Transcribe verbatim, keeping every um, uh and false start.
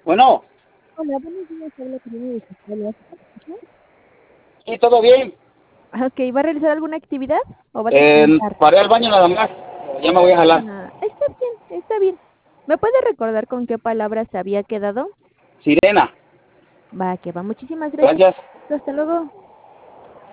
Bueno, Hola, buenos días, habla Karina de Fiscalía. sí, todo bien. Ok, ¿va a realizar alguna actividad o va a Eh, descansar? paré al baño nada más. Ya me voy a jalar. Ah, está bien, está bien. ¿Me puede recordar con qué palabra se había quedado? Sirena. Va, que va. Muchísimas gracias. Gracias. Hasta luego.